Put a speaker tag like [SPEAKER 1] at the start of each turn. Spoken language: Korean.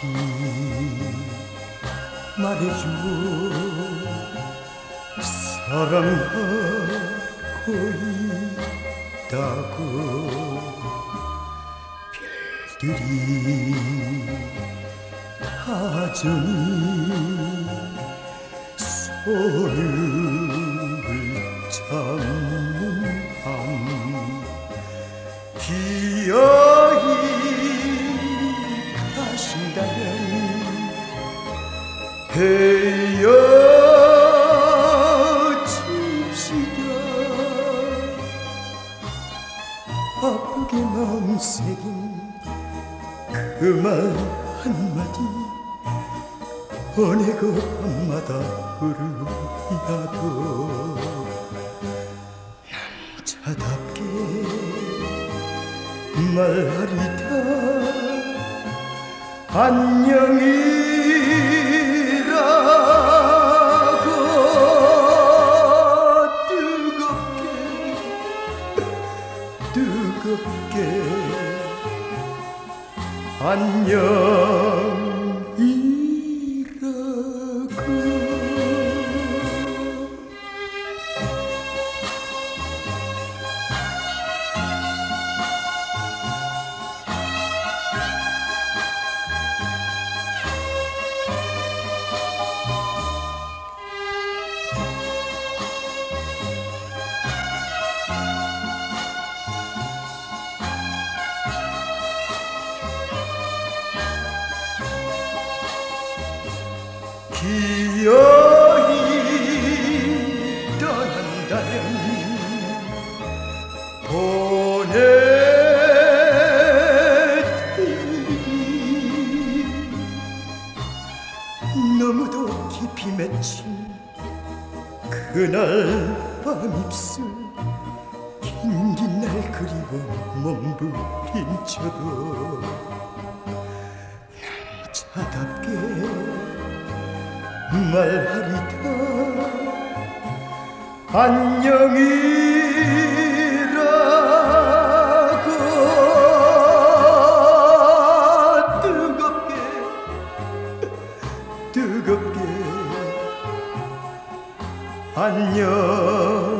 [SPEAKER 1] 말해줘. 사랑하고 있다고. 별들이 다정히 손을 잡는 밤, 기어이 가신다면 헤어집시다. 아프게 마음 새긴 그 말 한마디 보내고 밤마다 흐르나도 남자답게 말하리다. 안녕이라고. 뜨겁게 안녕이라고. 기어이 떠난다면 보내드리. 너무도 깊이 맺힌 그날 밤 입술, 긴긴 날 그리워 몸부림쳐도 남자답게 말하리다. 안녕이라고. 뜨겁게 안녕.